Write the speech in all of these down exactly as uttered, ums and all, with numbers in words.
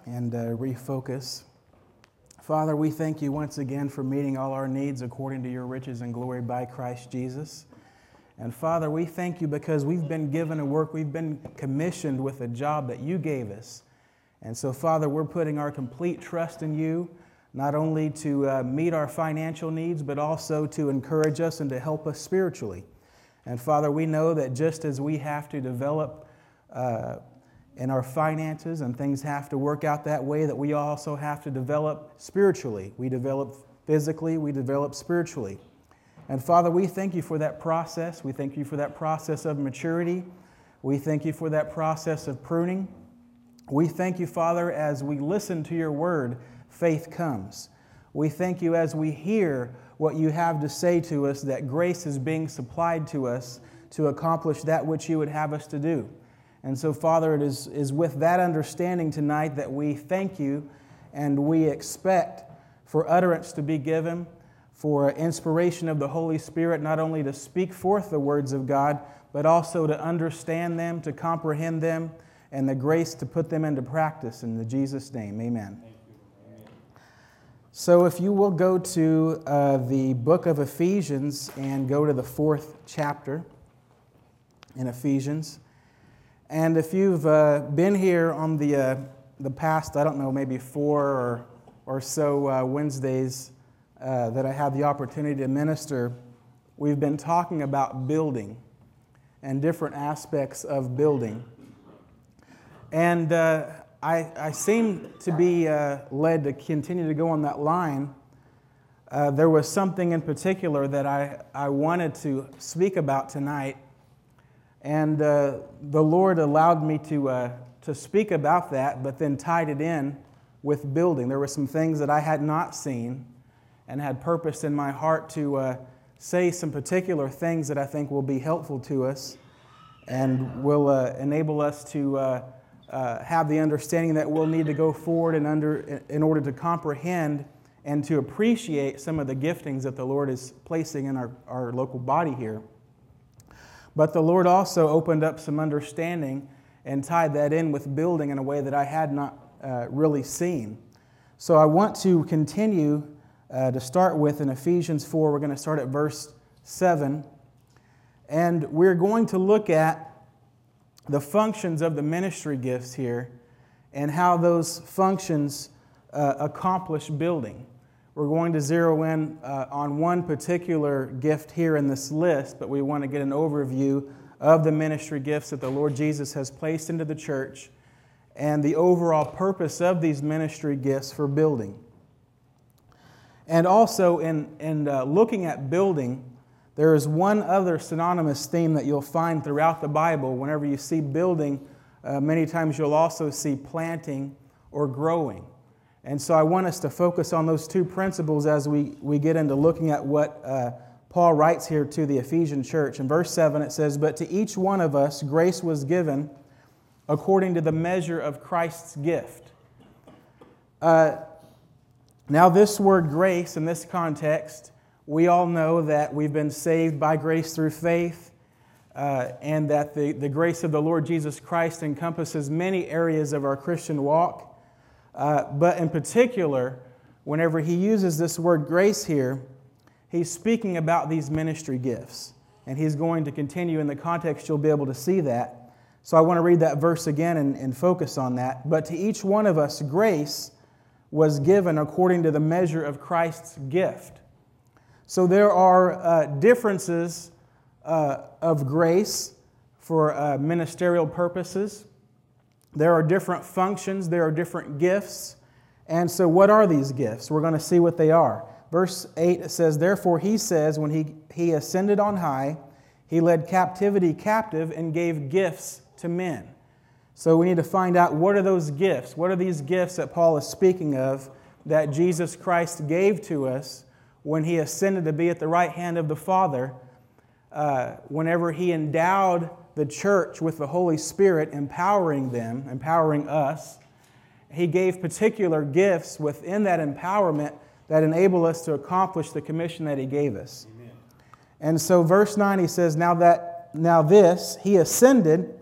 and uh, refocus. Father, we thank you once again for meeting all our needs according to your riches and glory by Christ Jesus. And Father, we thank you because we've been given a work, we've been commissioned with a job that you gave us. And so, Father, we're putting our complete trust in you, not only to uh, meet our financial needs, but also to encourage us and to help us spiritually. And Father, we know that just as we have to develop uh, in our finances and things have to work out that way, that we also have to develop spiritually. We develop physically, we develop spiritually. And Father, we thank you for that process. We thank you for that process of maturity. We thank you for that process of pruning. We thank you, Father, as we listen to your word, faith comes. We thank you as we hear what you have to say to us, that grace is being supplied to us to accomplish that which you would have us to do. And so, Father, it is, is with that understanding tonight that we thank you and we expect for utterance to be given, for inspiration of the Holy Spirit, not only to speak forth the words of God, but also to understand them, to comprehend them, and the grace to put them into practice. In Jesus' name, amen. So if you will go to uh, the book of Ephesians and go to the fourth chapter in Ephesians. And if you've uh, been here on the uh, the past, I don't know, maybe four or, or so uh, Wednesdays uh, that I had the opportunity to minister, we've been talking about building and different aspects of building. And uh, I, I seem to be uh, led to continue to go on that line. Uh, there was something in particular that I, I wanted to speak about tonight, and uh, the Lord allowed me to, uh, to speak about that, but then tied it in with building. There were some things that I had not seen and had purposed in my heart to uh, say some particular things that I think will be helpful to us and will uh, enable us to uh, Uh, have the understanding that we'll need to go forward and under in order to comprehend and to appreciate some of the giftings that the Lord is placing in our, our local body here. But the Lord also opened up some understanding and tied that in with building in a way that I had not uh, really seen. So I want to continue uh, to start with in Ephesians four. We're going to start at verse seven. And we're going to look at the functions of the ministry gifts here and how those functions uh, accomplish building. We're going to zero in uh, on one particular gift here in this list, but we want to get an overview of the ministry gifts that the Lord Jesus has placed into the church and the overall purpose of these ministry gifts for building. And also in, in uh, looking at building, there is one other synonymous theme that you'll find throughout the Bible. Whenever you see building, uh, many times you'll also see planting or growing. And so I want us to focus on those two principles as we, we get into looking at what uh, Paul writes here to the Ephesian church. In verse seven it says, "But to each one of us grace was given according to the measure of Christ's gift." Uh, now this word grace in this context, we all know that we've been saved by grace through faith, uh, and that the, the grace of the Lord Jesus Christ encompasses many areas of our Christian walk. Uh, but in particular, whenever he uses this word grace here, he's speaking about these ministry gifts. And he's going to continue in the context, you'll be able to see that. So I want to read that verse again and, and focus on that. "But to each one of us grace was given according to the measure of Christ's gift." So there are uh, differences uh, of grace for uh, ministerial purposes. There are different functions. There are different gifts. And so what are these gifts? We're going to see what they are. Verse eight says, "Therefore he says, when he, he ascended on high, he led captivity captive and gave gifts to men." So we need to find out, what are those gifts? What are these gifts that Paul is speaking of that Jesus Christ gave to us when he ascended to be at the right hand of the Father, uh, whenever he endowed the church with the Holy Spirit, empowering them, empowering us. He gave particular gifts within that empowerment that enable us to accomplish the commission that he gave us. Amen. And so verse nine, he says, now that now this, he ascended,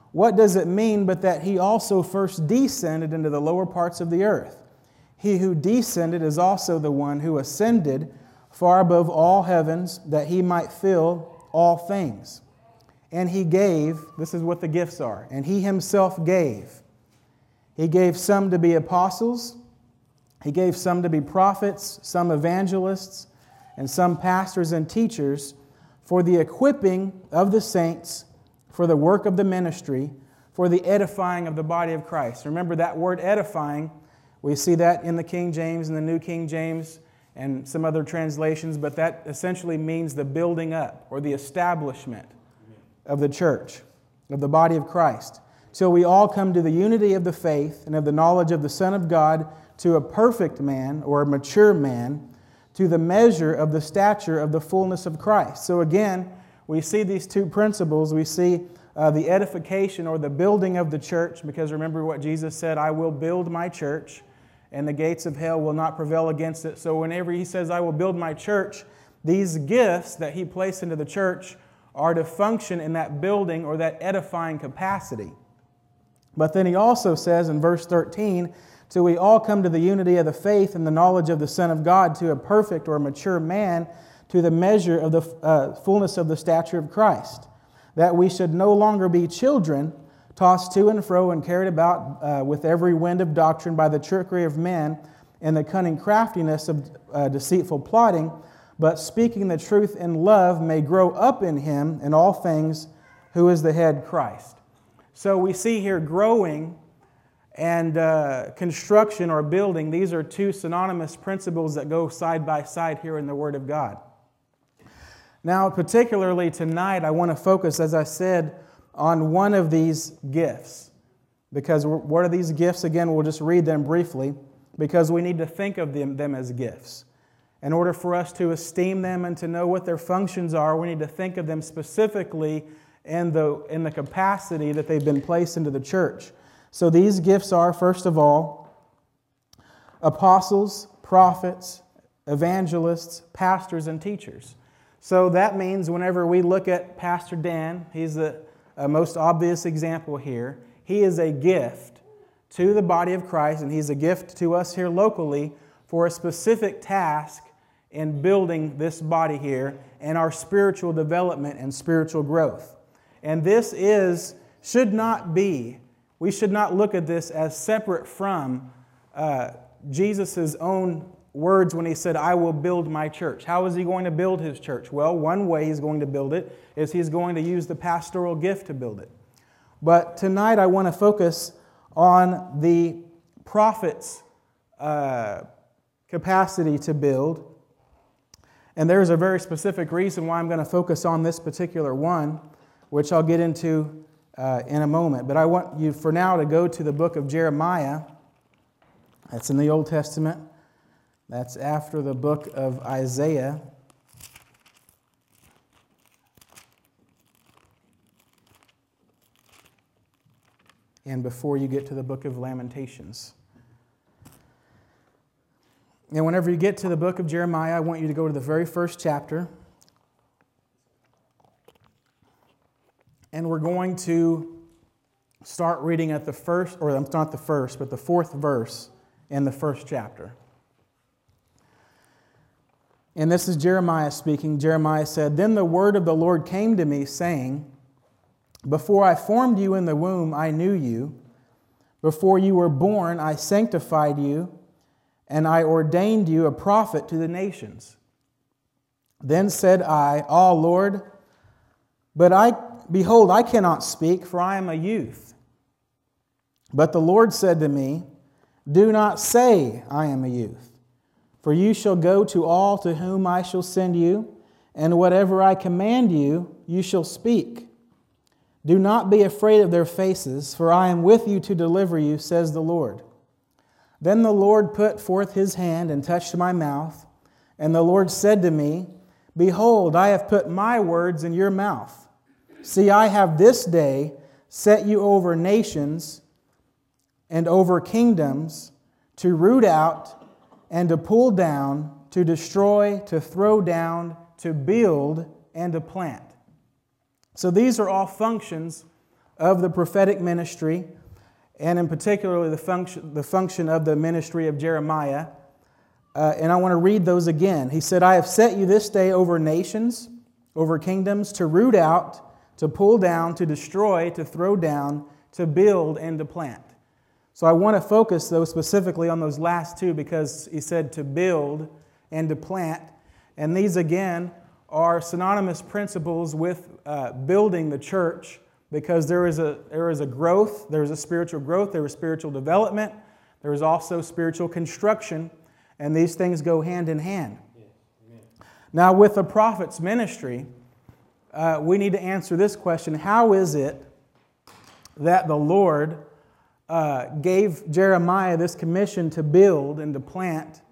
what does it mean but that He also first descended into the lower parts of the earth? He who descended is also the one who ascended far above all heavens, that He might fill all things. And He gave, this is what the gifts are, and He Himself gave. He gave some to be apostles, He gave some to be prophets, some evangelists, and some pastors and teachers, for the equipping of the saints, for the work of the ministry, for the edifying of the body of Christ. Remember that word edifying, we see that in the King James and the New King James and some other translations, but that essentially means the building up or the establishment of the church, of the body of Christ, till we all come to the unity of the faith and of the knowledge of the Son of God, to a perfect man or a mature man, to the measure of the stature of the fullness of Christ. So again, we see these two principles. We see uh, the edification or the building of the church, because remember what Jesus said, I will build my church, and the gates of hell will not prevail against it. So whenever He says, I will build my church, these gifts that He placed into the church are to function in that building or that edifying capacity. But then He also says in verse thirteen, till we all come to the unity of the faith and the knowledge of the Son of God, to a perfect or mature man, to the measure of the uh, fullness of the stature of Christ, that we should no longer be children, tossed to and fro and carried about uh, with every wind of doctrine by the trickery of men and the cunning craftiness of uh, deceitful plotting, but speaking the truth in love may grow up in Him in all things, who is the head, Christ. So we see here growing and uh, construction or building. These are two synonymous principles that go side by side here in the Word of God. Now, particularly tonight, I want to focus, as I said, on one of these gifts. Because what are these gifts? Again, we'll just read them briefly, because we need to think of them, them as gifts. In order for us to esteem them and to know what their functions are, we need to think of them specifically in the, in the capacity that they've been placed into the church. So these gifts are, first of all, apostles, prophets, evangelists, pastors, and teachers. So that means whenever we look at Pastor Dan, he's the uh, most obvious example here. He is a gift to the body of Christ, and he's a gift to us here locally for a specific task in building this body here and our spiritual development and spiritual growth. And this is, should not be, we should not look at this as separate from uh, Jesus' own words when He said, I will build my church. How is He going to build His church? Well, one way He's going to build it is He's going to use the pastoral gift to build it. But tonight I want to focus on the prophet's uh, capacity to build. And there's a very specific reason why I'm going to focus on this particular one, which I'll get into uh, in a moment. But I want you for now to go to the book of Jeremiah. That's in the Old Testament. That's after the book of Isaiah. And before you get to the book of Lamentations. And whenever you get to the book of Jeremiah, I want you to go to the very first chapter. And we're going to start reading at the first, or not the first, but the fourth verse in the first chapter. And this is Jeremiah speaking. Jeremiah said, Then the word of the Lord came to me, saying, Before I formed you in the womb, I knew you. Before you were born, I sanctified you, and I ordained you a prophet to the nations. Then said I, Ah, Lord, but I, behold, I cannot speak, for I am a youth. But the Lord said to me, Do not say, I am a youth. For you shall go to all to whom I shall send you, and whatever I command you, you shall speak. Do not be afraid of their faces, for I am with you to deliver you, says the Lord. Then the Lord put forth His hand and touched my mouth, and the Lord said to me, Behold, I have put my words in your mouth. See, I have this day set you over nations and over kingdoms, to root out and to pull down, to destroy, to throw down, to build, and to plant. So these are all functions of the prophetic ministry, and in particular the function, the function of the ministry of Jeremiah. Uh, and I want to read those again. He said, I have set you this day over nations, over kingdoms, to root out, to pull down, to destroy, to throw down, to build, and to plant. So I want to focus, though, specifically on those last two, because he said to build and to plant. And these, again, are synonymous principles with uh, building the church, because there is a there is a growth, there is a spiritual growth, there is spiritual development, there is also spiritual construction, and these things go hand in hand. Yes. Now, with the prophet's ministry, uh, we need to answer this question: how is it that the Lord uh, gave Jeremiah this commission to build and to plant?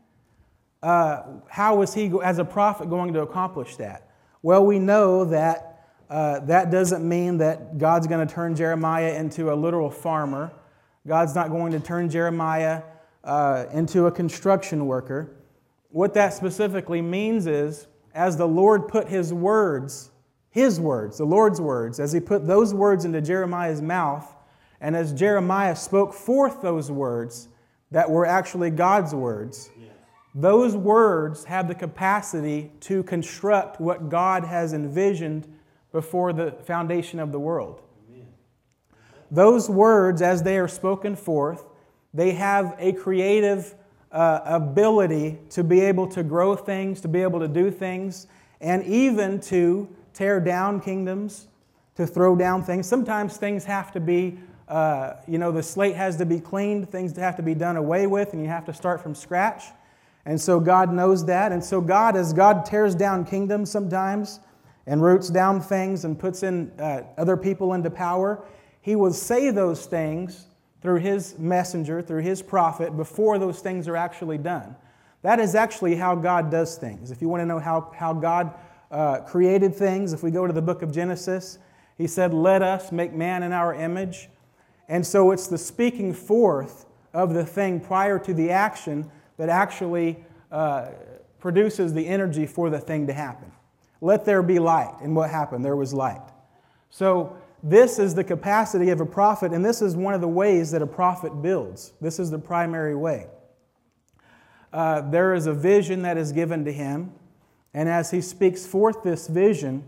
Uh, how was he, as a prophet, going to accomplish that? Well, we know that uh, that doesn't mean that God's going to turn Jeremiah into a literal farmer. God's not going to turn Jeremiah uh, into a construction worker. What that specifically means is, as the Lord put His words, His words, the Lord's words, as He put those words into Jeremiah's mouth, and as Jeremiah spoke forth those words that were actually God's words, those words have the capacity to construct what God has envisioned before the foundation of the world. Amen. Those words, as they are spoken forth, they have a creative uh, ability to be able to grow things, to be able to do things, and even to tear down kingdoms, to throw down things. Sometimes things have to be, uh, you know, the slate has to be cleaned, things have to be done away with, and you have to start from scratch. And so God knows that. And so God, as God tears down kingdoms sometimes and roots down things and puts in uh, other people into power, He will say those things through His messenger, through His prophet, before those things are actually done. That is actually how God does things. If you want to know how, how God uh, created things, if we go to the book of Genesis, He said, let us make man in our image. And so it's the speaking forth of the thing prior to the action that actually uh, produces the energy for the thing to happen. Let there be light. And what happened? There was light. So this is the capacity of a prophet, and this is one of the ways that a prophet builds. This is the primary way. Uh, there is a vision that is given to him, and as he speaks forth this vision,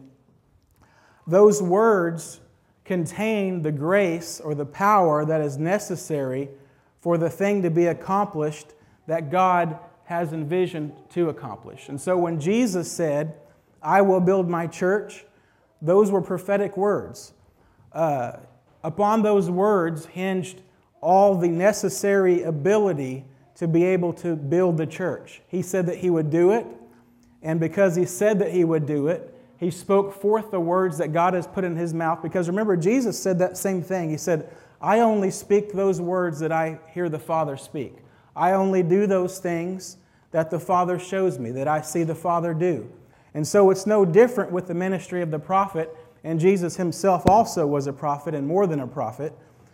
those words contain the grace or the power that is necessary for the thing to be accomplished that God has envisioned to accomplish. And so when Jesus said, I will build my church, those were prophetic words. Uh, upon those words hinged all the necessary ability to be able to build the church. He said that He would do it, and because He said that He would do it, He spoke forth the words that God has put in His mouth. Because remember, Jesus said that same thing. He said, I only speak those words that I hear the Father speak. I only do those things that the Father shows me, that I see the Father do. And so it's no different with the ministry of the prophet, and Jesus Himself also was a prophet and more than a prophet.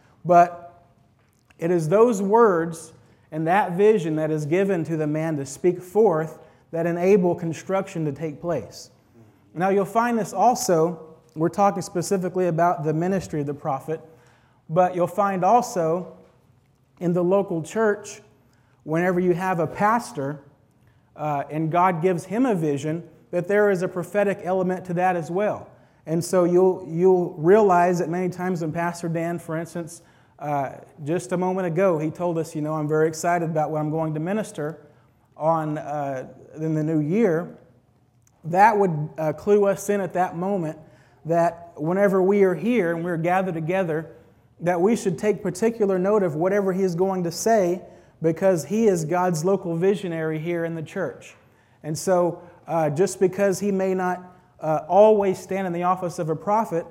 But it is those words and that vision that is given to the man to speak forth that enable construction to take place. Now you'll find this also, we're talking specifically about the ministry of the prophet, but you'll find also in the local church, whenever you have a pastor uh, and God gives him a vision, that there is a prophetic element to that as well. And so you'll you'll realize that many times when Pastor Dan, for instance, uh, just a moment ago, he told us, you know, I'm very excited about what I'm going to minister on uh, in the new year. That would uh, clue us in at that moment that whenever we are here and we're gathered together, that we should take particular note of whatever he is going to say, because he is God's local visionary here in the church. And so uh, just because he may not uh, always stand in the office of a prophet,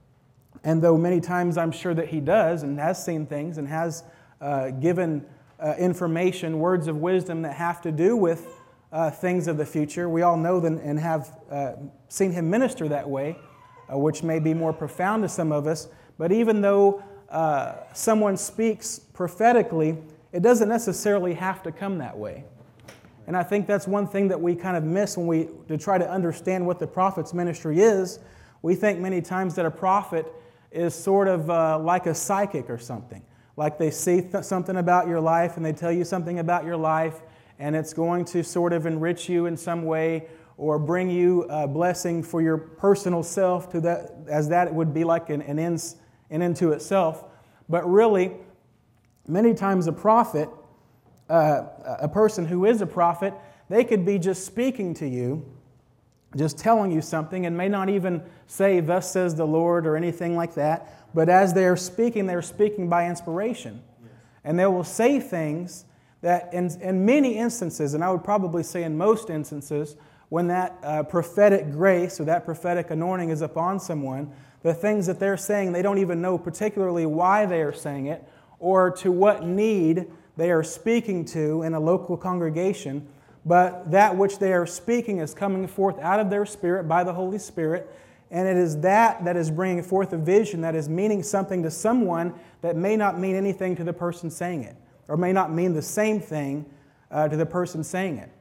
and though many times I'm sure that he does and has seen things and has uh, given uh, information, words of wisdom that have to do with uh, things of the future, we all know them and have uh, seen him minister that way, uh, which may be more profound to some of us. But even though uh, someone speaks prophetically, it doesn't necessarily have to come that way. And I think that's one thing that we kind of miss when we to try to understand what the prophet's ministry is. We think many times that a prophet is sort of uh, like a psychic or something. Like they see th- something about your life and they tell you something about your life, and it's going to sort of enrich you in some way or bring you a blessing for your personal self, to that, as that it would be like an, an, ends, an end to itself. But really, many times a prophet, uh, a person who is a prophet, they could be just speaking to you, just telling you something, and may not even say, "Thus says the Lord," or anything like that. But as they're speaking, they're speaking by inspiration. Yes. And they will say things that in, in many instances, and I would probably say in most instances, when that uh, prophetic grace or that prophetic anointing is upon someone, the things that they're saying, they don't even know particularly why they are saying it or to what need they are speaking to in a local congregation. But that which they are speaking is coming forth out of their spirit by the Holy Spirit. And it is that that is bringing forth a vision that is meaning something to someone that may not mean anything to the person saying it, or may not mean the same thing uh, to the person saying it.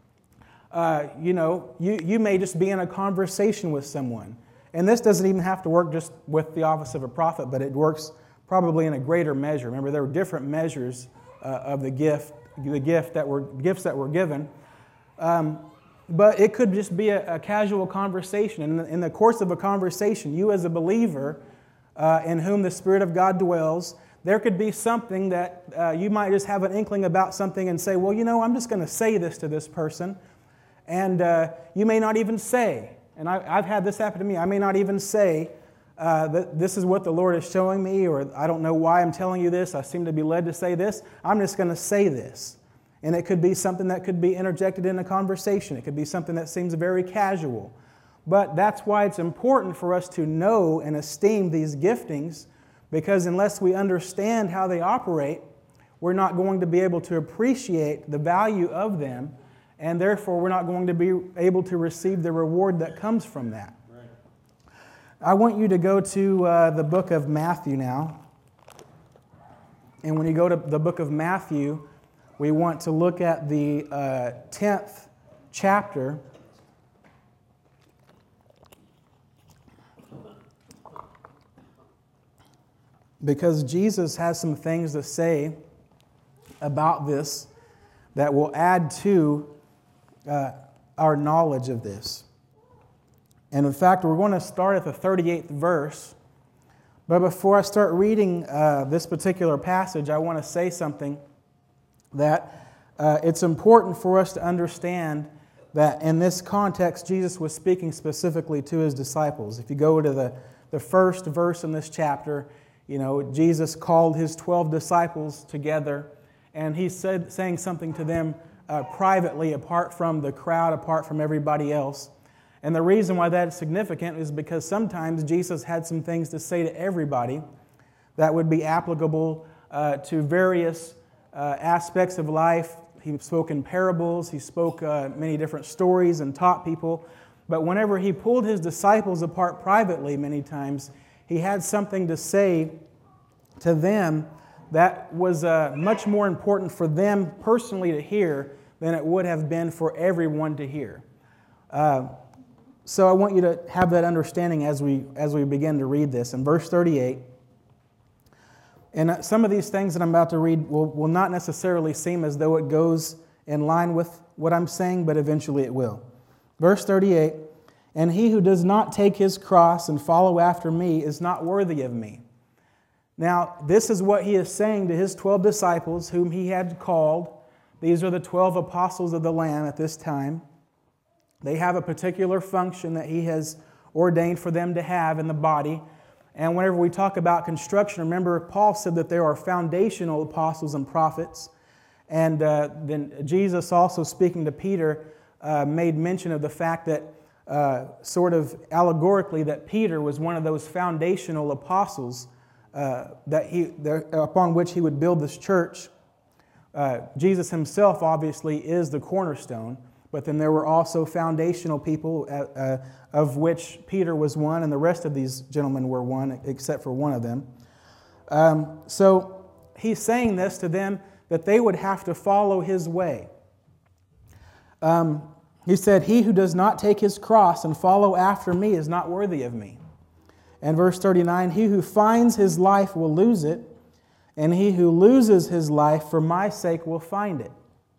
Uh, you know, you, you may just be in a conversation with someone. And this doesn't even have to work just with the office of a prophet, but it works probably in a greater measure. Remember, there were different measures uh, of the gift, the gift that were gifts that were given. Um, But it could just be a, a casual conversation. And in the, in the course of a conversation, you as a believer uh, in whom the Spirit of God dwells, there could be something that uh, you might just have an inkling about something and say, well, you know, I'm just going to say this to this person. And uh, you may not even say, and I, I've had this happen to me, I may not even say uh, that this is what the Lord is showing me, or I don't know why I'm telling you this, I seem to be led to say this. I'm just going to say this. And it could be something that could be interjected in a conversation. It could be something that seems very casual. But that's why it's important for us to know and esteem these giftings, because unless we understand how they operate, we're not going to be able to appreciate the value of them, and therefore we're not going to be able to receive the reward that comes from that. Right. I want you to go to uh, the book of Matthew now. And when you go to the book of Matthew, we want to look at the uh, tenth chapter. Because Jesus has some things to say about this that will add to uh, our knowledge of this. And in fact, we're going to start at the thirty-eighth verse. But before I start reading uh, this particular passage, I want to say something that uh, it's important for us to understand that in this context, Jesus was speaking specifically to His disciples. If you go to the, the first verse in this chapter, you know, Jesus called His twelve disciples together, and He said, saying something to them uh, privately, apart from the crowd, apart from everybody else. And the reason why that's significant is because sometimes Jesus had some things to say to everybody that would be applicable uh, to various Uh, aspects of life. He spoke in parables, he spoke uh, many different stories and taught people. But whenever he pulled his disciples apart privately many times, he had something to say to them that was uh, much more important for them personally to hear than it would have been for everyone to hear. Uh, so I want you to have that understanding as we, as we begin to read this. In verse thirty-eight, and some of these things that I'm about to read will, will not necessarily seem as though it goes in line with what I'm saying, but eventually it will. Verse thirty-eight, "And he who does not take his cross and follow after me is not worthy of me." Now, this is what he is saying to his twelve disciples whom he had called. These are the twelve apostles of the Lamb at this time. They have a particular function that he has ordained for them to have in the body. And whenever we talk about construction, remember Paul said that there are foundational apostles and prophets. And uh, then Jesus also, speaking to Peter, uh, made mention of the fact that uh, sort of allegorically that Peter was one of those foundational apostles uh, that he, the, upon which he would build this church. Uh, Jesus himself obviously is the cornerstone, but then there were also foundational people uh, uh, of which Peter was one, and the rest of these gentlemen were one, except for one of them. Um, so he's saying this to them, that they would have to follow his way. Um, he said, "He who does not take his cross and follow after me is not worthy of me." And verse thirty-nine, he who finds his life will lose it, and he who loses his life for my sake will find it.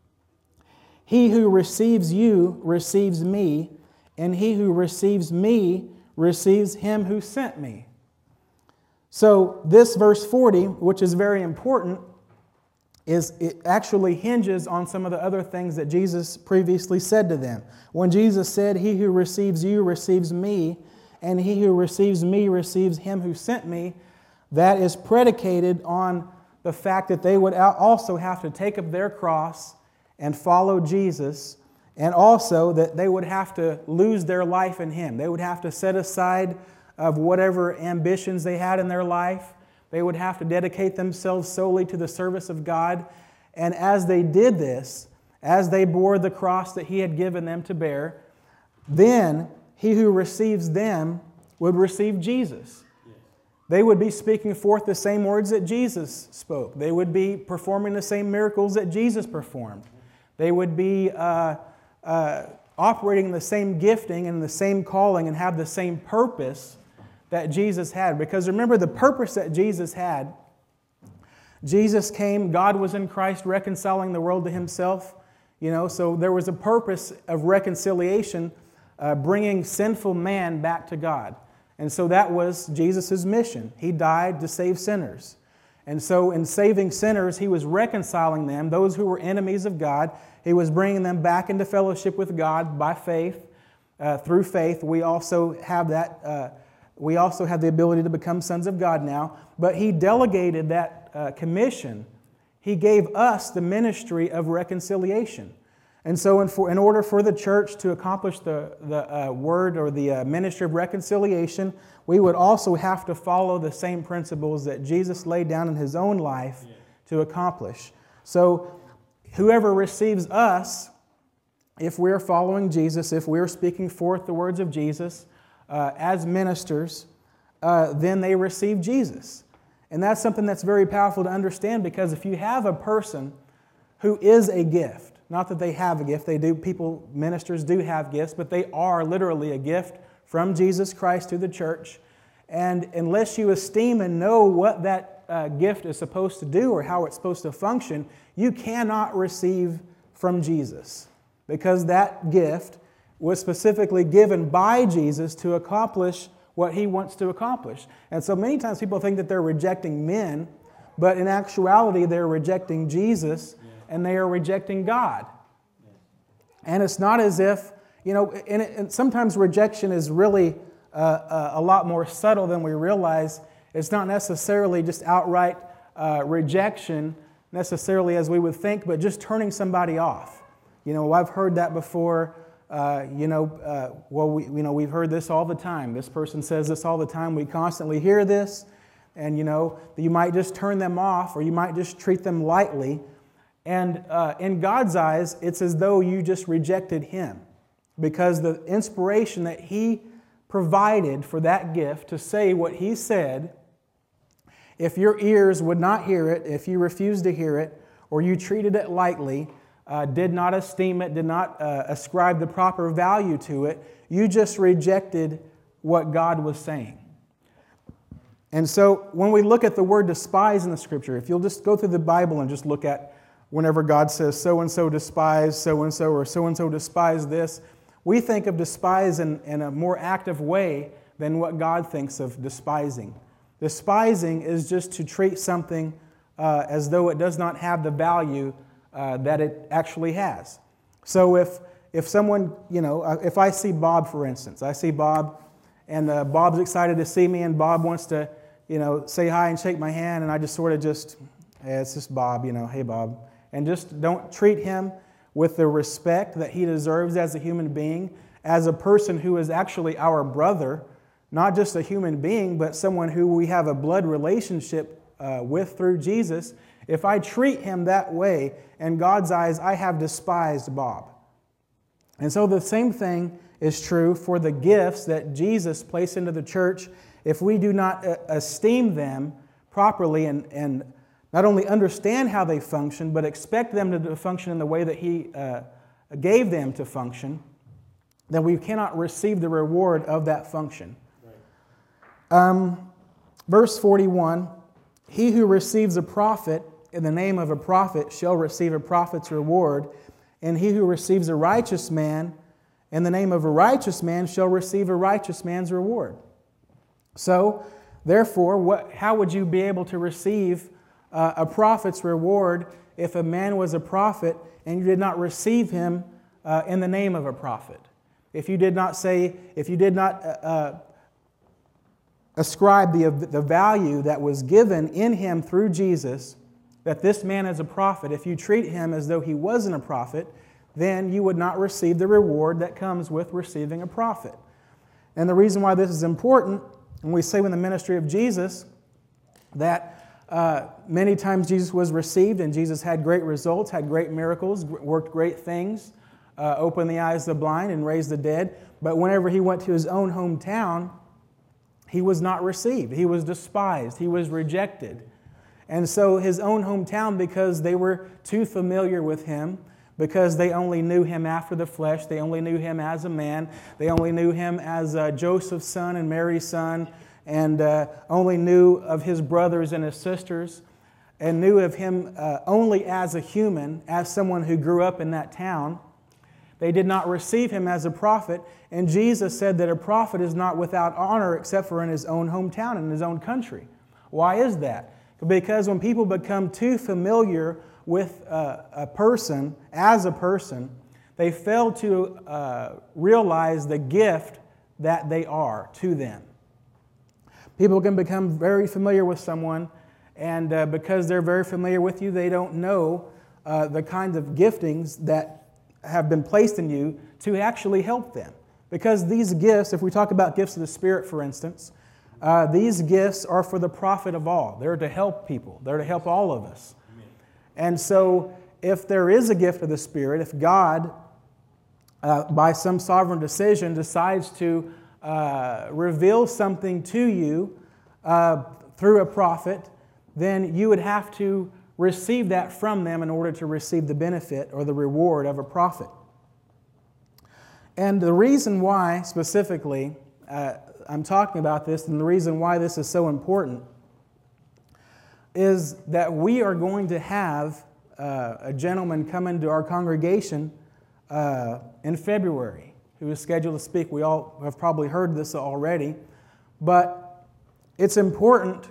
He who receives you receives me, and he who receives me receives him who sent me. So this verse forty, which is very important, is it actually hinges on some of the other things that Jesus previously said to them. When Jesus said, he who receives you receives me, and he who receives me receives him who sent me, that is predicated on the fact that they would also have to take up their cross and follow Jesus, and also that they would have to lose their life in Him. They would have to set aside of whatever ambitions they had in their life. They would have to dedicate themselves solely to the service of God. And as they did this, as they bore the cross that He had given them to bear, then he who receives them would receive Jesus. They would be speaking forth the same words that Jesus spoke. They would be performing the same miracles that Jesus performed. They would be uh, uh, operating in the same gifting and the same calling and have the same purpose that Jesus had. Because remember, the purpose that Jesus had, Jesus came, God was in Christ reconciling the world to Himself. You know, so there was a purpose of reconciliation, uh, bringing sinful man back to God. And so that was Jesus' mission. He died to save sinners. And so in saving sinners, He was reconciling them, those who were enemies of God. He was bringing them back into fellowship with God by faith. Uh, through faith, we also have that. Uh, we also have the ability to become sons of God now. But He delegated that uh, commission. He gave us the ministry of reconciliation. And so in, for, in order for the church to accomplish the, the uh, word or the uh, ministry of reconciliation, we would also have to follow the same principles that Jesus laid down in His own life yeah. to accomplish. So whoever receives us, if we're following Jesus, if we're speaking forth the words of Jesus uh, as ministers, uh, then they receive Jesus. And that's something that's very powerful to understand, because if you have a person who is a gift, not that they have a gift, they do, people, ministers do have gifts, but they are literally a gift from Jesus Christ to the church. And unless you esteem and know what that uh, gift is supposed to do or how it's supposed to function, you cannot receive from Jesus, because that gift was specifically given by Jesus to accomplish what He wants to accomplish. And so many times people think that they're rejecting men, but in actuality they're rejecting Jesus and they are rejecting God. And it's not as if, you know, and, it, and sometimes rejection is really uh, uh, a lot more subtle than we realize. It's not necessarily just outright uh, rejection, necessarily as we would think, but just turning somebody off. You know, I've heard that before. Uh, you know, uh, well, we, you know, we've heard this all the time. This person says this all the time. We constantly hear this. And, you know, you might just turn them off, or you might just treat them lightly. And uh, in God's eyes, it's as though you just rejected Him, because the inspiration that He provided for that gift to say what He said, if your ears would not hear it, if you refused to hear it, or you treated it lightly, uh, did not esteem it, did not uh, ascribe the proper value to it, you just rejected what God was saying. And so when we look at the word despise in the Scripture, if you'll just go through the Bible and just look at whenever God says so-and-so despise so-and-so, or so-and-so despise this, we think of despise in, in a more active way than what God thinks of despising. Despising is just to treat something uh, as though it does not have the value uh, that it actually has. So if, if someone, you know, if I see Bob, for instance, I see Bob, and uh, Bob's excited to see me, and Bob wants to, you know, say hi and shake my hand, and I just sort of just, hey, it's just Bob, you know, hey, Bob. And just don't treat him with the respect that he deserves as a human being, as a person who is actually our brother, not just a human being, but someone who we have a blood relationship uh, with through Jesus. If I treat him that way, in God's eyes, I have despised Bob. And so the same thing is true for the gifts that Jesus placed into the church. If we do not esteem them properly and, and not only understand how they function, but expect them to function in the way that He uh, gave them to function, then we cannot receive the reward of that function. Right. Um, verse forty-one, he who receives a prophet in the name of a prophet shall receive a prophet's reward, and he who receives a righteous man in the name of a righteous man shall receive a righteous man's reward. So, therefore, what, how would you be able to receive uh, a prophet's reward if a man was a prophet and you did not receive him uh, in the name of a prophet? If you did not say, if you did not uh, uh, ascribe the, the value that was given in him through Jesus, that this man is a prophet, if you treat him as though he wasn't a prophet, then you would not receive the reward that comes with receiving a prophet. And the reason why this is important, and we say in the ministry of Jesus, that uh, many times Jesus was received and Jesus had great results, had great miracles, worked great things, uh, opened the eyes of the blind and raised the dead. But whenever he went to his own hometown, he was not received. He was despised. He was rejected. And so his own hometown, because they were too familiar with him, because they only knew him after the flesh, they only knew him as a man, they only knew him as uh, Joseph's son and Mary's son, and uh, only knew of his brothers and his sisters, and knew of him uh, only as a human, as someone who grew up in that town. They did not receive him as a prophet, and Jesus said that a prophet is not without honor except for in his own hometown, in his own country. Why is that? Because when people become too familiar with uh, a person, as a person, they fail to uh, realize the gift that they are to them. People can become very familiar with someone, and uh, because they're very familiar with you, they don't know uh, the kinds of giftings that have been placed in you to actually help them. Because these gifts, if we talk about gifts of the Spirit, for instance, Uh, these gifts are for the profit of all. They're to help people. They're to help all of us. Amen. And so if there is a gift of the Spirit, if God, uh, by some sovereign decision, decides to uh, reveal something to you uh, through a prophet, then you would have to receive that from them in order to receive the benefit or the reward of a prophet. And the reason why, specifically, uh, I'm talking about this, and the reason why this is so important is that we are going to have uh, a gentleman come into our congregation uh, in February who is scheduled to speak. We all have probably heard this already, but it's important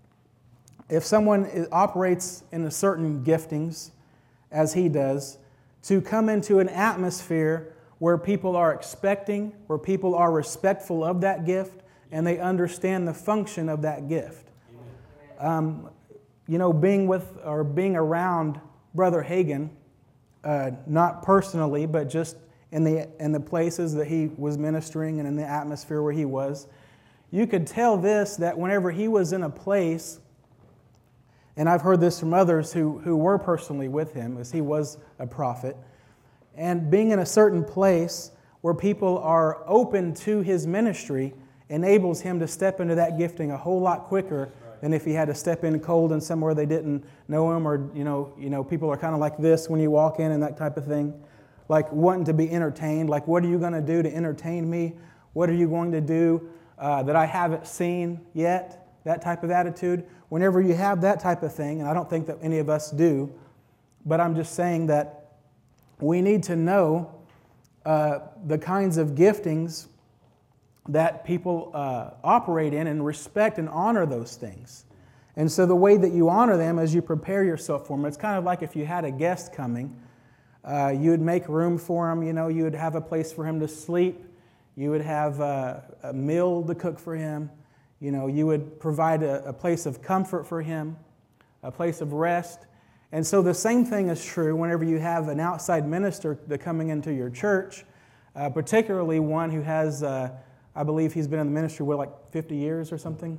if someone operates in a certain giftings, as he does, to come into an atmosphere where people are expecting, where people are respectful of that gift, and they understand the function of that gift. Um, you know, being with or being around Brother Hagin, uh, not personally, but just in the in the places that he was ministering and in the atmosphere where he was, you could tell this, that whenever he was in a place, and I've heard this from others who, who were personally with him, as he was a prophet, and being in a certain place where people are open to his ministry enables him to step into that gifting a whole lot quicker than if he had to step in cold and somewhere they didn't know him, or you know, you know, people are kind of like this when you walk in and that type of thing, like wanting to be entertained. Like, what are you going to do to entertain me? What are you going to do uh, that I haven't seen yet? That type of attitude. Whenever you have that type of thing, and I don't think that any of us do, but I'm just saying that we need to know uh, the kinds of giftings that people uh, operate in and respect and honor those things. And so the way that you honor them is you prepare yourself for them. It's kind of like if you had a guest coming, uh, you would make room for him, you know, you would have a place for him to sleep, you would have a, a meal to cook for him, you know, you would provide a, a place of comfort for him, a place of rest. And so the same thing is true whenever you have an outside minister coming into your church, uh, particularly one who has, uh, I believe he's been in the ministry, what, like fifty years or something?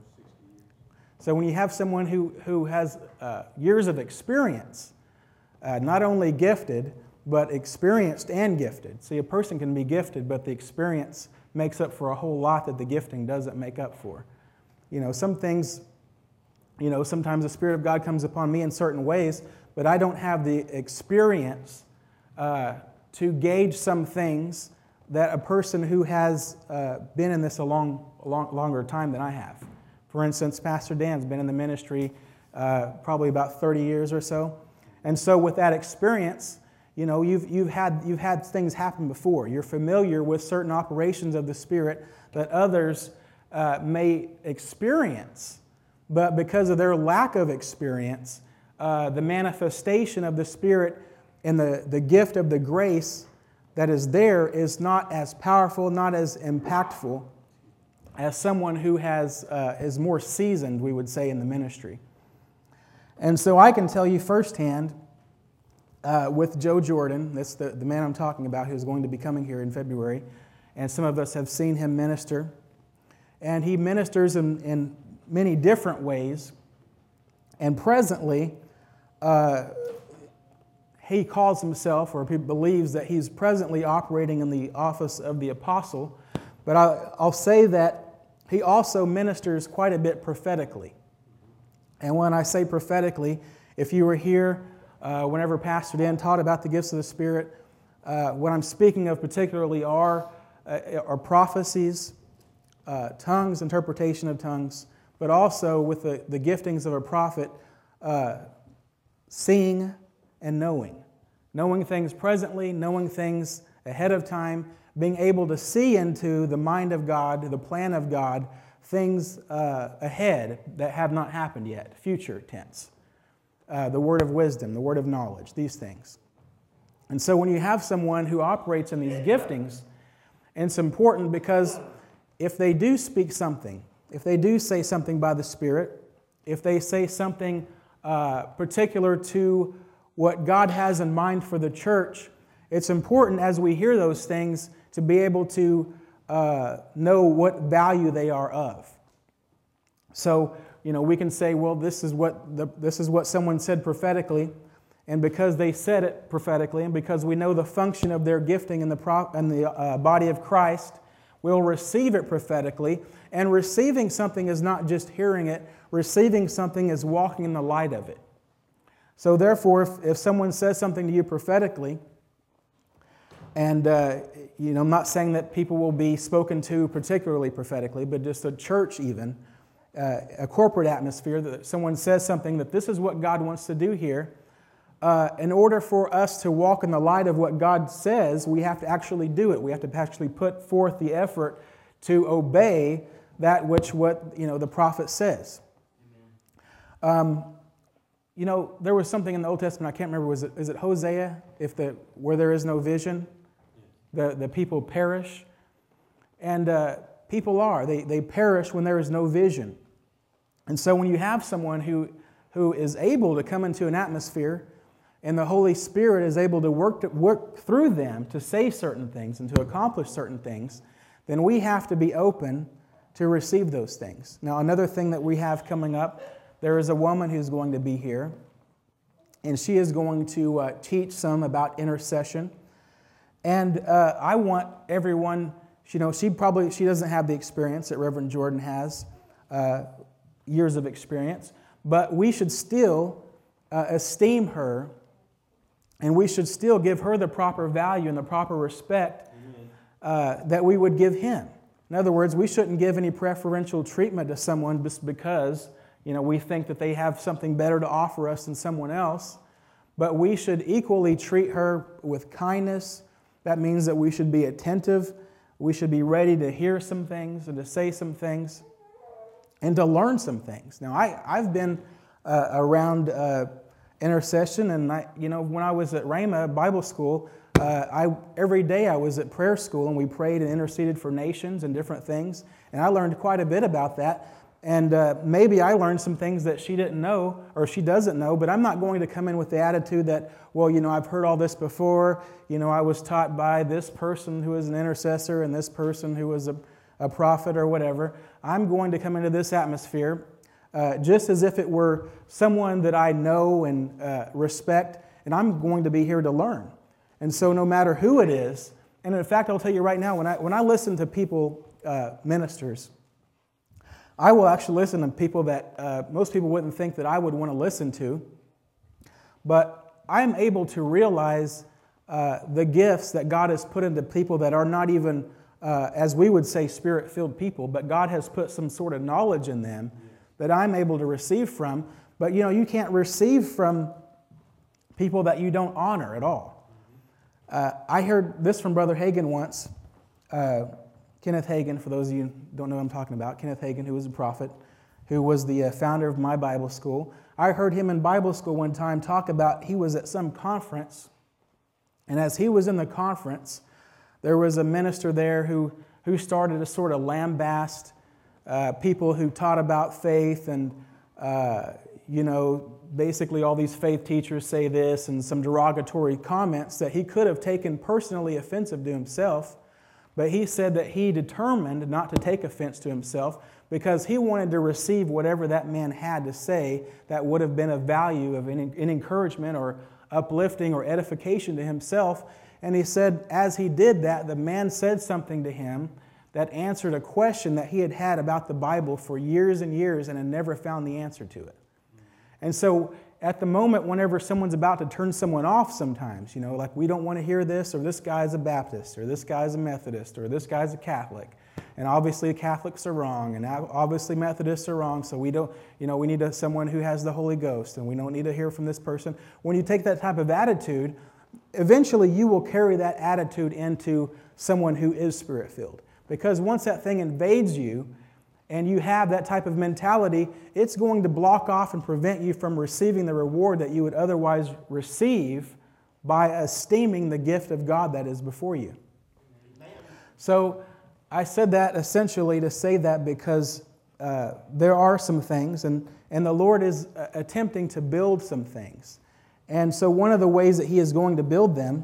So when you have someone who, who has uh, years of experience, uh, not only gifted, but experienced and gifted. See, a person can be gifted, but the experience makes up for a whole lot that the gifting doesn't make up for. You know, some things... You know, sometimes the Spirit of God comes upon me in certain ways, but I don't have the experience uh, to gauge some things that a person who has uh, been in this a long, long, longer time than I have. For instance, Pastor Dan's been in the ministry uh, probably about thirty years or so. And so with that experience, you know, you've, you've, had, you've had things happen before. You're familiar with certain operations of the Spirit that others uh, may experience. But because of their lack of experience, uh, the manifestation of the Spirit and the, the gift of the grace that is there is not as powerful, not as impactful as someone who has uh, is more seasoned, we would say, in the ministry. And so I can tell you firsthand, uh, with Joe Jordan, that's the, the man I'm talking about, who's going to be coming here in February, and some of us have seen him minister. And he ministers in, in many different ways. And presently, uh, he calls himself, or he believes that he's presently operating in the office of the apostle. But I'll, I'll say that he also ministers quite a bit prophetically. And when I say prophetically, if you were here uh, whenever Pastor Dan taught about the gifts of the Spirit, uh, what I'm speaking of particularly are, uh, are prophecies, uh, tongues, interpretation of tongues, but also with the, the giftings of a prophet, uh, seeing and knowing. Knowing things presently, knowing things ahead of time, being able to see into the mind of God, the plan of God, things uh, ahead that have not happened yet, future tense. Uh, the word of wisdom, the word of knowledge, these things. And so when you have someone who operates in these giftings, it's important because if they do speak something, if they do say something by the Spirit, if they say something uh, particular to what God has in mind for the church, it's important as we hear those things to be able to uh, know what value they are of. So, you know, we can say, well, this is what the, this is what someone said prophetically, and because they said it prophetically, and because we know the function of their gifting in the pro, in the uh, body of Christ, we'll receive it prophetically. And receiving something is not just hearing it; receiving something is walking in the light of it. So, therefore, if, if someone says something to you prophetically, and, uh, you know, I'm not saying that people will be spoken to particularly prophetically, but just a church even, uh, a corporate atmosphere, that someone says something that this is what God wants to do here. Uh, in order for us to walk in the light of what God says, we have to actually do it. We have to actually put forth the effort to obey that which what, you know, the prophet says. Um, you know, there was something in the Old Testament, I can't remember, was it, is it Hosea? If the, where there is no vision, The, the people perish. And uh, people are. They, they perish when there is no vision. And so when you have someone who, who is able to come into an atmosphere and the Holy Spirit is able to work, to work through them to say certain things and to accomplish certain things, then we have to be open to receive those things. Now, another thing that we have coming up, there is a woman who's going to be here, and she is going to uh, teach some about intercession. And uh, I want everyone, you know, she probably, she doesn't have the experience that Reverend Jordan has, uh, years of experience, but we should still uh, esteem her, and we should still give her the proper value and the proper respect uh, that we would give him. In other words, we shouldn't give any preferential treatment to someone just because, you know, we think that they have something better to offer us than someone else, but we should equally treat her with kindness. That means that we should be attentive, we should be ready to hear some things and to say some things and to learn some things. Now, I, I've been uh, around uh, intercession, and I, you know, when I was at Rhema Bible School, uh, I, every day I was at prayer school, and we prayed and interceded for nations and different things, and I learned quite a bit about that. And uh, maybe I learned some things that she didn't know or she doesn't know, but I'm not going to come in with the attitude that, well, you know, I've heard all this before. You know, I was taught by this person who is an intercessor and this person who was a, a prophet or whatever. I'm going to come into this atmosphere uh, just as if it were someone that I know and uh, respect, and I'm going to be here to learn. And so no matter who it is, and in fact, I'll tell you right now, when I, when I listen to people, uh, ministers, I will actually listen to people that uh, most people wouldn't think that I would want to listen to. But I'm able to realize uh, the gifts that God has put into people that are not even, uh, as we would say, Spirit-filled people, but God has put some sort of knowledge in them that I'm able to receive from. But, you know, you can't receive from people that you don't honor at all. Uh, I heard this from Brother Hagin once. Uh, Kenneth Hagin, for those of you who don't know who I'm talking about, Kenneth Hagin, who was a prophet, who was the uh, founder of my Bible school. I heard him in Bible school one time talk about, he was at some conference, and as he was in the conference, there was a minister there who, who started to sort of lambast uh, people who taught about faith, and, uh, you know, basically all these faith teachers say this, and some derogatory comments that he could have taken personally offensive to himself. But he said that he determined not to take offense to himself because he wanted to receive whatever that man had to say that would have been of value, of an encouragement or uplifting or edification to himself. And he said as he did that, the man said something to him that answered a question that he had had about the Bible for years and years and had never found the answer to it. And so at the moment, whenever someone's about to turn someone off sometimes, you know, like we don't want to hear this, or this guy's a Baptist, or this guy's a Methodist, or this guy's a Catholic. And obviously Catholics are wrong, and obviously Methodists are wrong, so we don't, you know, we need a, someone who has the Holy Ghost, and we don't need to hear from this person. When you take that type of attitude, eventually you will carry that attitude into someone who is Spirit-filled. Because once that thing invades you, and you have that type of mentality, it's going to block off and prevent you from receiving the reward that you would otherwise receive by esteeming the gift of God that is before you. Amen. So I said that essentially to say that because uh, there are some things, and, and the Lord is uh, attempting to build some things. And so one of the ways that He is going to build them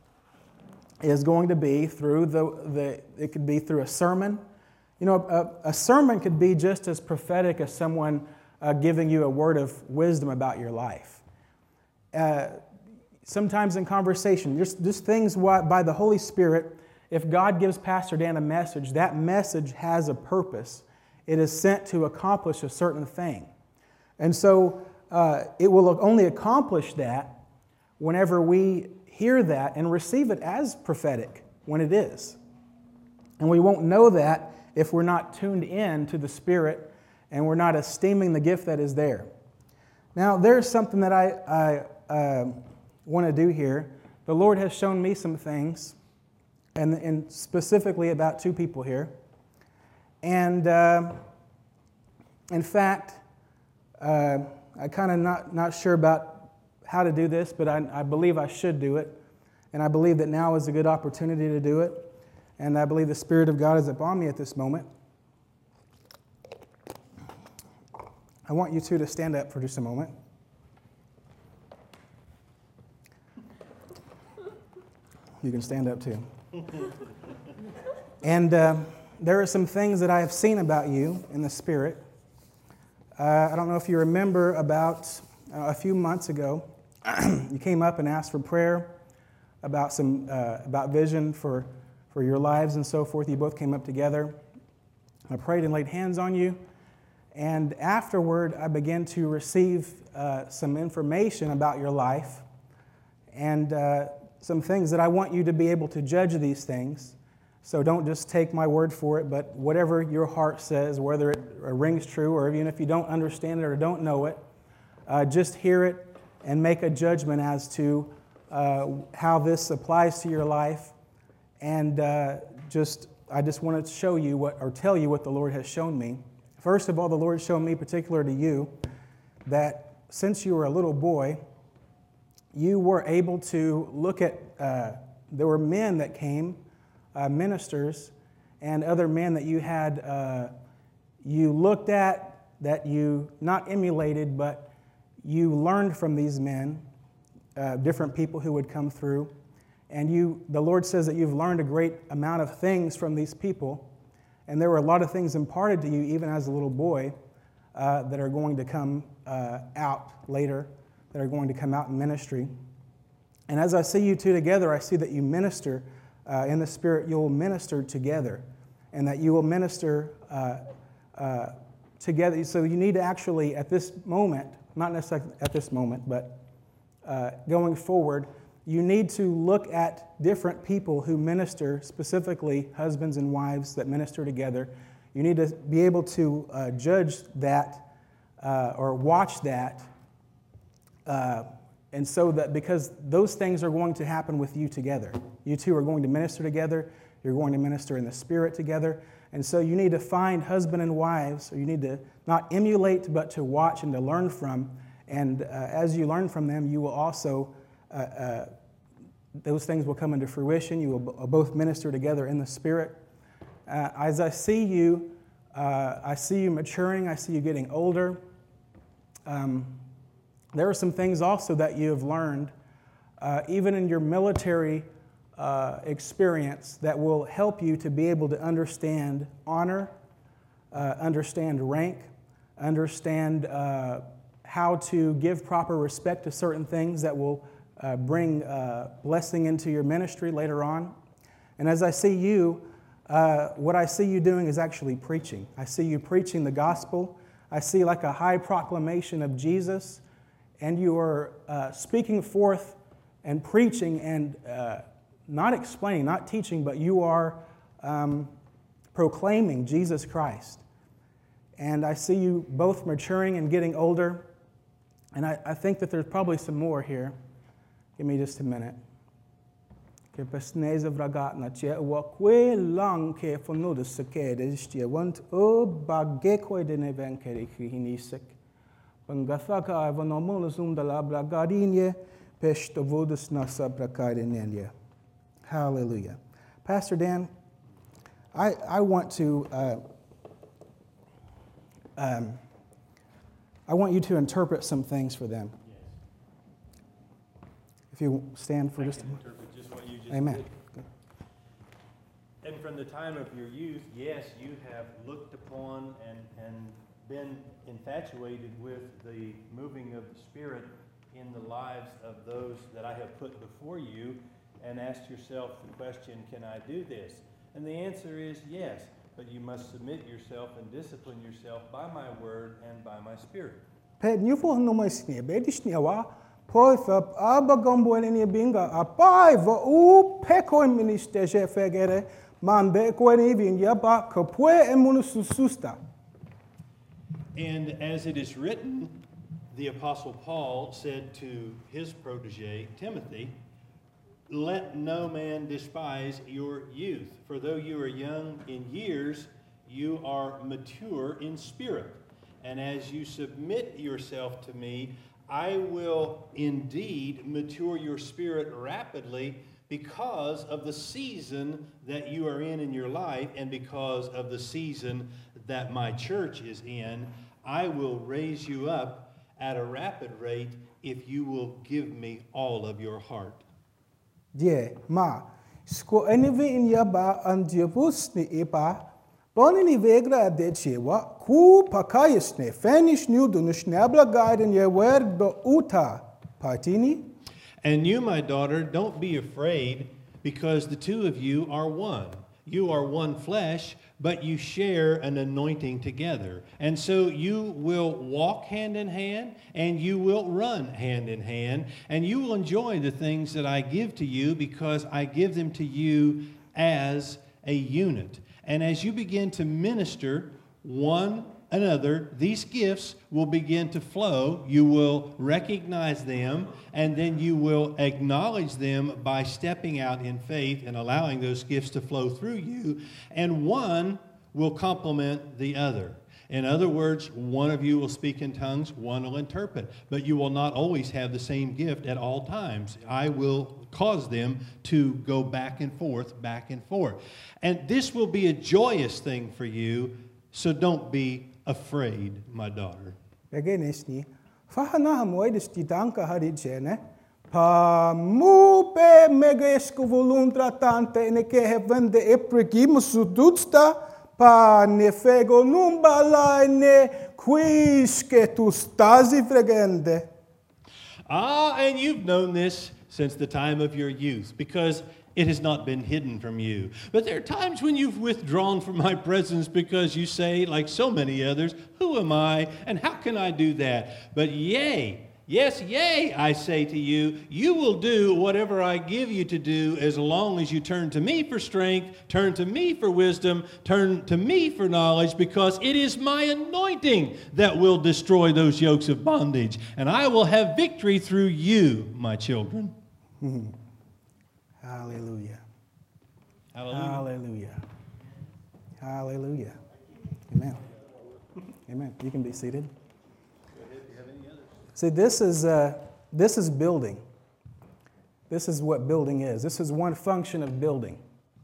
is going to be through the, the it could be through a sermon. You know, a, a sermon could be just as prophetic as someone uh, giving you a word of wisdom about your life. Uh, sometimes in conversation, just, just things what, by the Holy Spirit, if God gives Pastor Dan a message, that message has a purpose. It is sent to accomplish a certain thing. And so uh, it will only accomplish that whenever we hear that and receive it as prophetic when it is. And we won't know that if we're not tuned in to the Spirit and we're not esteeming the gift that is there. Now, there's something that I, I uh, want to do here. The Lord has shown me some things, and, and specifically about two people here. And uh, in fact, uh, I'm kind of not, not sure about how to do this, but I, I believe I should do it. And I believe that now is a good opportunity to do it. And I believe the Spirit of God is upon me at this moment. I want you two to stand up for just a moment. You can stand up too. And uh, there are some things that I have seen about you in the Spirit. Uh, I don't know if you remember about uh, a few months ago, you came up and asked for prayer about some uh, about vision for for your lives and so forth. You both came up together. I prayed and laid hands on you. And afterward, I began to receive uh, some information about your life and uh, some things that I want you to be able to judge these things. So don't just take my word for it, but whatever your heart says, whether it rings true or even if you don't understand it or don't know it, uh, just hear it and make a judgment as to uh, how this applies to your life. And uh, just, I just wanted to show you what, or tell you what the Lord has shown me. First of all, the Lord showed me, particular to you, that since you were a little boy, you were able to look at, uh, there were men that came, uh, ministers, and other men that you had, uh, you looked at, that you not emulated, but you learned from these men, uh, different people who would come through. And you, the Lord says that you've learned a great amount of things from these people. And there were a lot of things imparted to you, even as a little boy, uh, that are going to come uh, out later, that are going to come out in ministry. And as I see you two together, I see that you minister uh, in the Spirit. You will minister together, and that you will minister uh, uh, together. So you need to actually, at this moment, not necessarily at this moment, but uh, going forward, you need to look at different people who minister, specifically husbands and wives that minister together. You need to be able to uh, judge that uh, or watch that. Uh, and so that, because those things are going to happen with you together. You two are going to minister together. You're going to minister in the Spirit together. And so you need to find husband and wives, or you need to not emulate, but to watch and to learn from. And uh, as you learn from them, you will also, uh, uh, those things will come into fruition. You will b- both minister together in the Spirit. Uh, as I see you, uh, I see you maturing. I see you getting older. Um, there are some things also that you have learned, uh, even in your military uh, experience, that will help you to be able to understand honor, uh, understand rank, understand uh, how to give proper respect to certain things that will uh, bring uh, blessing into your ministry later on. And as I see you, uh, what I see you doing is actually preaching. I see you preaching the gospel. I see like a high proclamation of Jesus, and you are uh, speaking forth and preaching and uh, not explaining, not teaching, but you are um, proclaiming Jesus Christ. And I see you both maturing and getting older. And I, I think that there's probably some more here. Give me just a minute. Ke pesneze vragat na che wa kwe lang ke fono de seke de stie want o bagge ko de ne ven ke hinisek. Bangathaka avonomol zum de la bragadinje pesto vodes na sabrakaidenye. Hallelujah. Pastor Dan, I, I want to uh, um, I want you to interpret some things for them. Yes. If you stand for I just a can moment. interpret just what you just Amen. did. And from the time of your youth, yes, you have looked upon and, and been infatuated with the moving of the Spirit in the lives of those that I have put before you, and asked yourself the question, can I do this? And the answer is yes, but you must submit yourself and discipline yourself by my word and by my Spirit. Pe nyufo no masne be dishniawa poi fa abagombo ni binga apai va u peko minister je fegere man be ko ni vin ya ba kapwe emunususta. And as it is written, the Apostle Paul said to his protege, Timothy, let no man despise your youth, for though you are young in years, you are mature in spirit. And as you submit yourself to me, I will indeed mature your spirit rapidly because of the season that you are in in your life and because of the season that my church is in. I will raise you up at a rapid rate if you will give me all of your heart. Die ma sko enive in ya ba andiabus ni epa boni ni vegra de chewa ku pakayis ne fenish new do schnabla guiden ye word be uta partini. And you, my daughter, don't be afraid, because the two of you are one. You are one flesh, but you share an anointing together. And so you will walk hand in hand, and you will run hand in hand, and you will enjoy the things that I give to you because I give them to you as a unit. And as you begin to minister one another, these gifts will begin to flow. You will recognize them, and then you will acknowledge them by stepping out in faith and allowing those gifts to flow through you, and one will complement the other. In other words, one of you will speak in tongues, one will interpret, but you will not always have the same gift at all times. I will cause them to go back and forth, back and forth. And this will be a joyous thing for you, so don't be afraid, my daughter. Begenisni fahana moedes ti danka harijene pa mu pe megesco voluntra tante ne ke hevende epregimus sudutsta pa ne fego numba la ne quisque tu stasi fregende. Ah, and you've known this since the time of your youth, because it has not been hidden from you. But there are times when you've withdrawn from my presence because you say, like so many others, who am I and how can I do that? But yea, Yes, yea, I say to you, you will do whatever I give you to do as long as you turn to me for strength, turn to me for wisdom, turn to me for knowledge, because it is my anointing that will destroy those yokes of bondage, and I will have victory through you, my children. Mm-hmm. Hallelujah. Hallelujah. Hallelujah. Hallelujah. Amen. Amen. You can be seated. See, this is, uh, this is building. This is what building is. This is one function of building.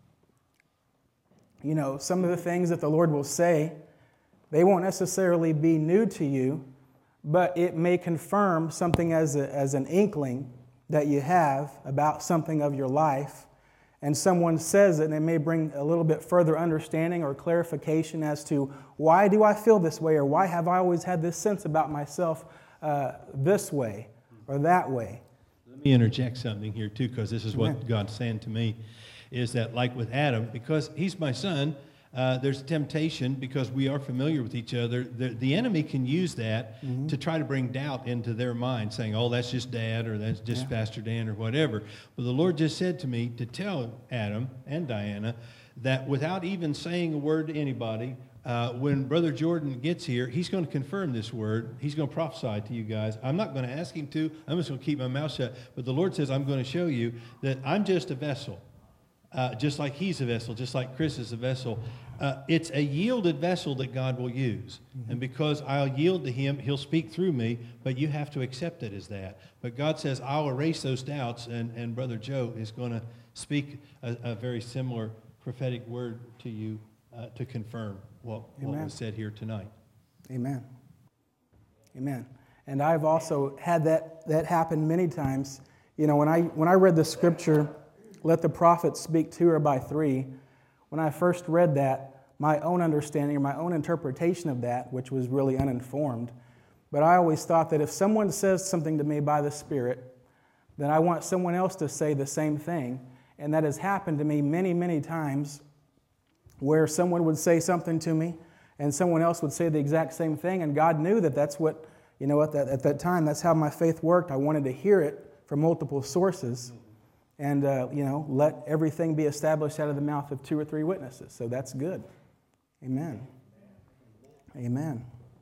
You know, some of the things that the Lord will say, they won't necessarily be new to you, but it may confirm something as, a, as an inkling that you have about something of your life, and someone says it, and it may bring a little bit further understanding or clarification as to why do I feel this way, or why have I always had this sense about myself uh, this way or that way. Let me interject something here too, because this is what Amen. God's saying to me, is that like with Adam, because he's my son, Uh, there's temptation because we are familiar with each other. The, the enemy can use that mm-hmm. to try to bring doubt into their mind, saying, oh, that's just Dad, or that's just yeah. Pastor Dan, or whatever. But the Lord just said to me to tell Adam and Diana that without even saying a word to anybody, uh, when Brother Jordan gets here, he's going to confirm this word. He's going to prophesy to you guys. I'm not going to ask him to. I'm just going to keep my mouth shut. But the Lord says, I'm going to show you that I'm just a vessel. Uh, just like he's a vessel, just like Chris is a vessel. Uh, it's a yielded vessel that God will use. Mm-hmm. And because I'll yield to him, he'll speak through me, but you have to accept it as that. But God says, I'll erase those doubts, and, and Brother Joe is going to speak a, a very similar prophetic word to you uh, to confirm what, what was said here tonight. Amen. Amen. And I've also had that, that happen many times. You know, when I when I read the scripture, let the prophets speak two or by three. When I first read that, my own understanding or my own interpretation of that, which was really uninformed, but I always thought that if someone says something to me by the Spirit, then I want someone else to say the same thing. And that has happened to me many, many times, where someone would say something to me and someone else would say the exact same thing, and God knew that that's what, you know, at that, at that time, that's how my faith worked. I wanted to hear it from multiple sources. And, uh, you know, let everything be established out of the mouth of two or three witnesses. So that's good. Amen. Amen.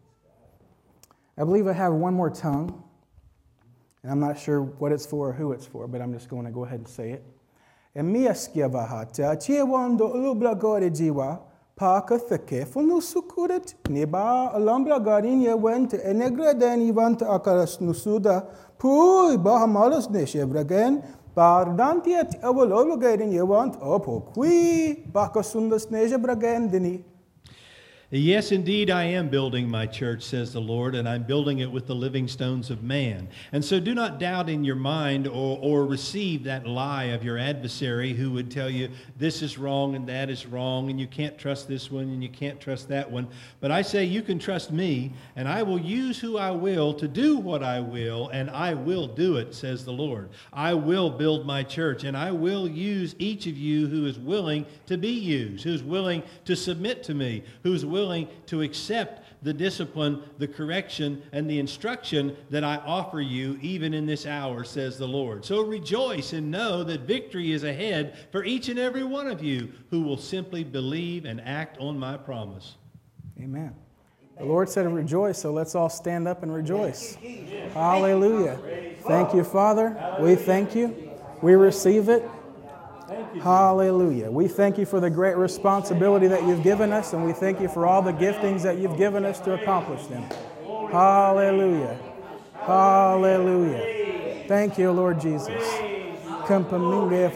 I believe I have one more tongue. And I'm not sure what it's for or who it's for, but I'm just going to go ahead and say it. Emiaskiavahata, chiewando ulublagore jiwa, paka theke, funusukuret, niba alamblagarine went, enegredeni vanta akaras nusuda, pui bahamalas neshevragen, Pardantiet evolologating you want opo qui bakasundas neja bragendini. Yes, indeed, I am building my church, says the Lord, and I'm building it with the living stones of man. And so do not doubt in your mind or, or receive that lie of your adversary who would tell you this is wrong and that is wrong, and you can't trust this one and you can't trust that one. But I say you can trust me, and I will use who I will to do what I will, and I will do it, says the Lord. I will build my church, and I will use each of you who is willing to be used, who's willing to submit to me, who's willing willing to accept the discipline, the correction, and the instruction that I offer you even in this hour, says the Lord. So rejoice and know that victory is ahead for each and every one of you who will simply believe and act on my promise. Amen. The Lord said rejoice, so let's all stand up and rejoice. Hallelujah. Thank you, Father. We thank you. We receive it. Hallelujah. We thank you for the great responsibility that you've given us, and we thank you for all the giftings that you've given us to accomplish them. Hallelujah. Hallelujah. Thank you, Lord Jesus. Hallelujah.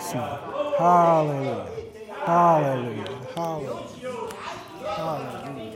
Hallelujah. Hallelujah. Hallelujah. Hallelujah.